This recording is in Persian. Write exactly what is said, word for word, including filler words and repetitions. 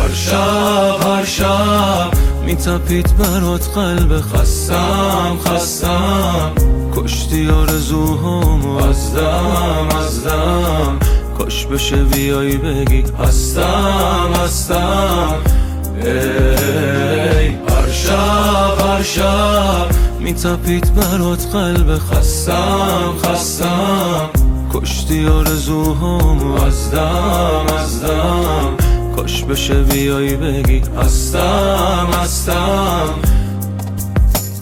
هر شب هر شب میتپید برات قلب خستم خستم کشتی آرزوهامو از دم از دم کاش بشه بیایی بگی هستم هستم ای هر شب هر شب میتپید برات قلب خستم خستم کشتی آرزوهامو از دم از دم کاش بشه بیایی بگی هستم هستم